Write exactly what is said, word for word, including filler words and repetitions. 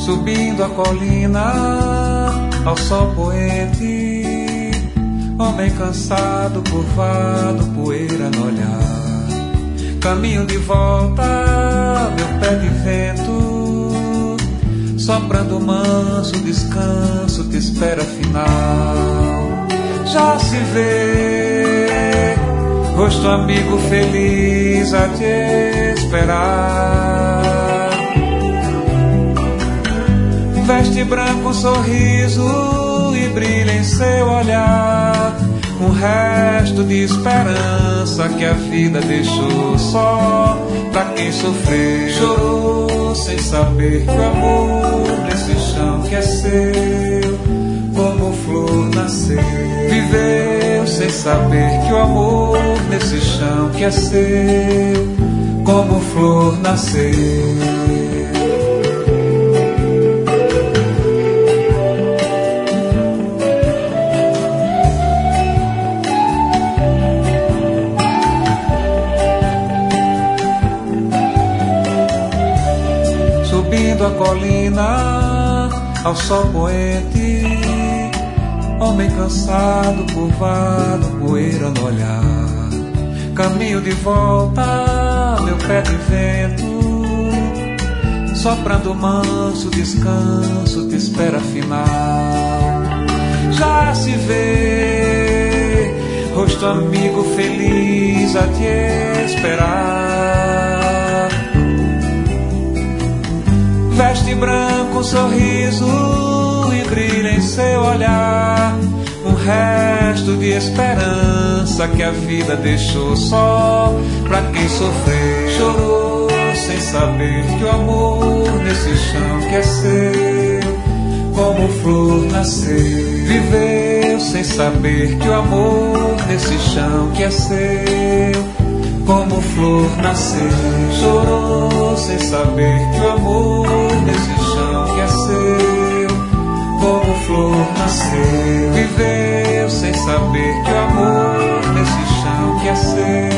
Subindo a colina ao sol poente, homem cansado, curvado, poeira no olhar. Caminho de volta, meu pé de vento, soprando manso, descanso, te espera final. Já se vê rosto amigo feliz a te esperar. Veste branco um sorriso e brilha em seu olhar um resto de esperança que a vida deixou só pra quem sofreu. Chorou sem saber que o amor nesse chão que é seu, como flor nasceu. Viveu sem saber que o amor nesse chão que é seu, como flor nasceu. Subindo a colina ao sol poente, homem cansado, curvado, poeira no olhar. Caminho de volta, meu pé de vento, soprando manso, descanso, te espera final. Já se vê rosto amigo feliz a te esperar. Veste branco um sorriso e brilha em seu olhar um resto de esperança que a vida deixou só pra quem sofreu. Chorou sem saber que o amor nesse chão que é seu, como flor nasceu. Viveu sem saber que o amor nesse chão que é seu, como flor nasceu. Chorou sem saber que o amor nesse chão que é seu, como flor nasceu. Viveu sem saber que o amor nesse chão que é seu,